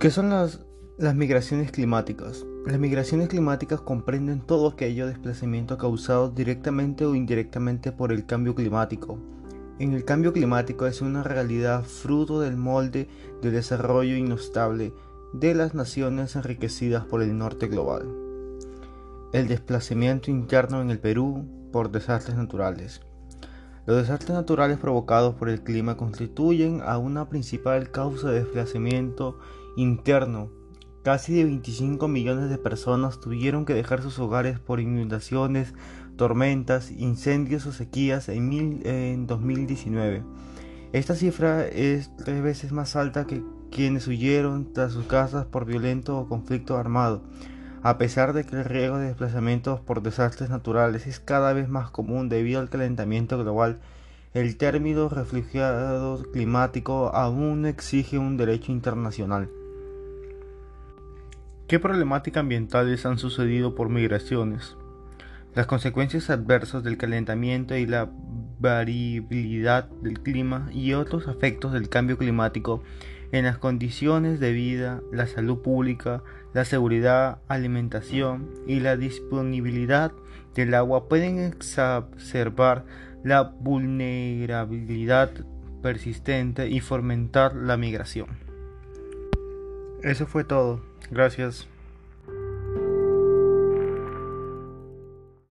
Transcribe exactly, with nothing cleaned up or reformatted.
¿Qué son las, las migraciones climáticas? Las migraciones climáticas comprenden todo aquello desplazamiento causado directamente o indirectamente por el cambio climático. En el cambio climático es una realidad fruto del molde de desarrollo inestable de las naciones enriquecidas por el norte global. El desplazamiento interno en el Perú por desastres naturales. Los desastres naturales provocados por el clima constituyen a una principal causa de desplazamiento interno. Casi de veinticinco millones de personas tuvieron que dejar sus hogares por inundaciones, tormentas, incendios o sequías en, mil, en dos mil diecinueve. Esta cifra es tres veces más alta que quienes huyeron tras sus casas por violento o conflicto armado. A pesar de que el riesgo de desplazamientos por desastres naturales es cada vez más común debido al calentamiento global, el término refugiado climático aún exige un derecho internacional. ¿Qué problemáticas ambientales han sucedido por migraciones? Las consecuencias adversas del calentamiento y la variabilidad del clima y otros efectos del cambio climático en las condiciones de vida, la salud pública, la seguridad, alimentación y la disponibilidad del agua pueden exacerbar la vulnerabilidad persistente y fomentar la migración. Eso fue todo. Gracias.